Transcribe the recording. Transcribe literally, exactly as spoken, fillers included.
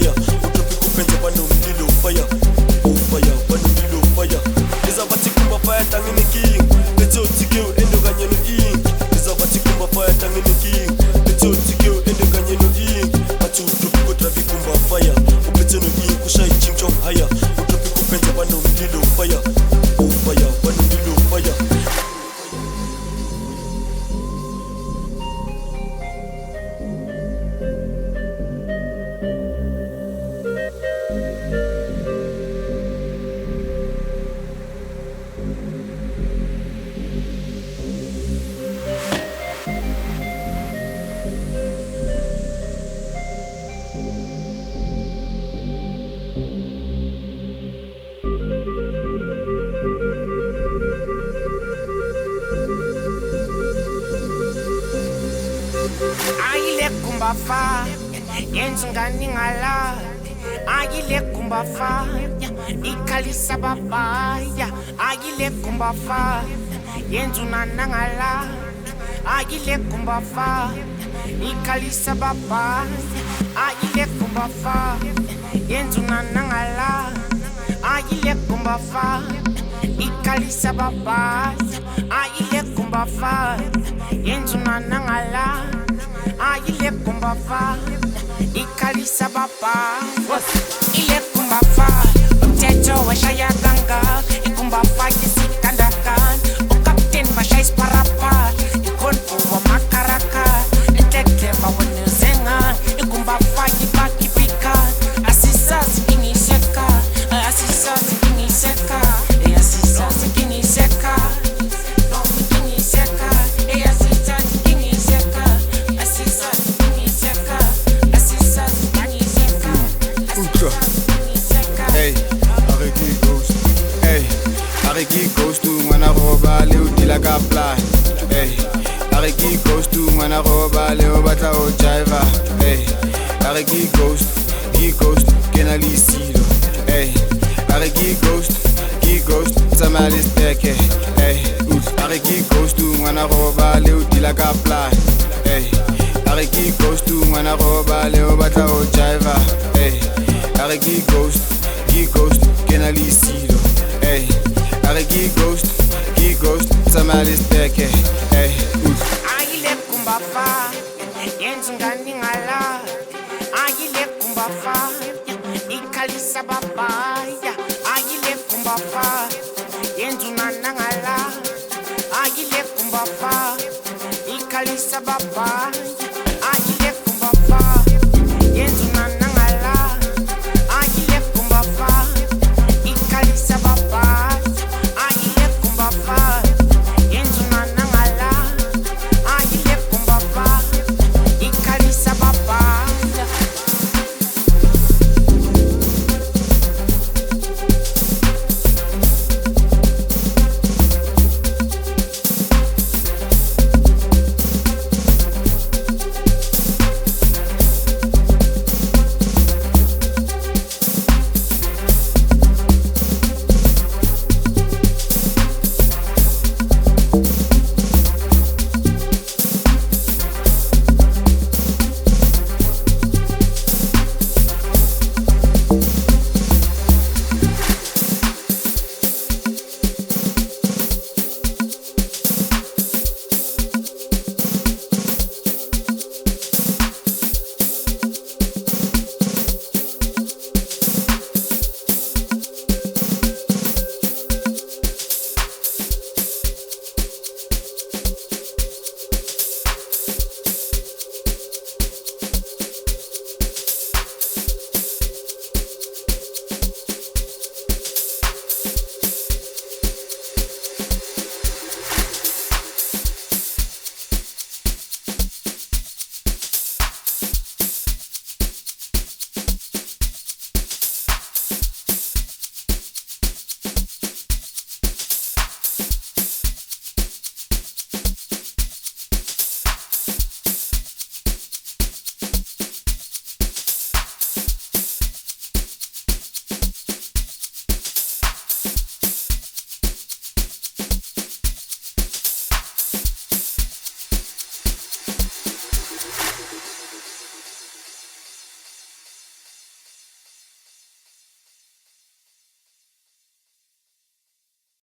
higher. Utopic upenza banomlilo fire. Oh fire, banomlilo fire. Nizabati kumba fire tangini king. Let's go to kill endo ganyeno ing. Nizabati kumba fire tangini king. Let's go to kill endo ganyeno ing. Matu utopic utrafi kumba fire. Upeteno ing kushai ching chong higher. Utopic upenza banomlilo fire. Oh fire, banomlilo fire. Agile kumbafa, yenzu ngani ngala. Agile kumbafa, ikalisa babaya. Agile kumbafa, yenzu nanangala. Agile kumbafa, ikalisa babaya. Agile kumbafa, yenzu nanangala. Agile kumbafa, ikalisa babaya. Agile kumbafa, yenzu nanangala. Agile kumbafa, ikalisa baba. Ile kumbafa, umthetho weshaya ganga. Ikumbafa yisikandakan, ukapten bashayis parapa. Ikonfu wa makaraka, entekle bawenuzenga. Ikumbafa yibakipika, asisa zikiniseka, asisa zikiniseka, asisa zikiniseka. Hey, Ariki Ghost. Hey, Ariki Ghost to when I roba leo dila kapla. Hey, Ariki Ghost to when I roba leo bata o jaiva. Hey, Ariki Ghost, he Ghost, kenali silo. Hey, Ariki Ghost, he Ghost, samali steke. Hey, Ariki Ghost to when I roba leo dila kapla. Hey, Ariki Ghost to when I roba leo bata o jaiva. Hey, Ariki Ghost, he Ghost, kenali silo. Hey, Ariki Ghost, he Ghost, samali steke. Hey, Agile kumbafa, yenzu ngani ngala. Agile kumbafa, ikalisa babaya. Agile kumbafa, yenzu nanangala. Agile kumbafa, ikalisa babaya.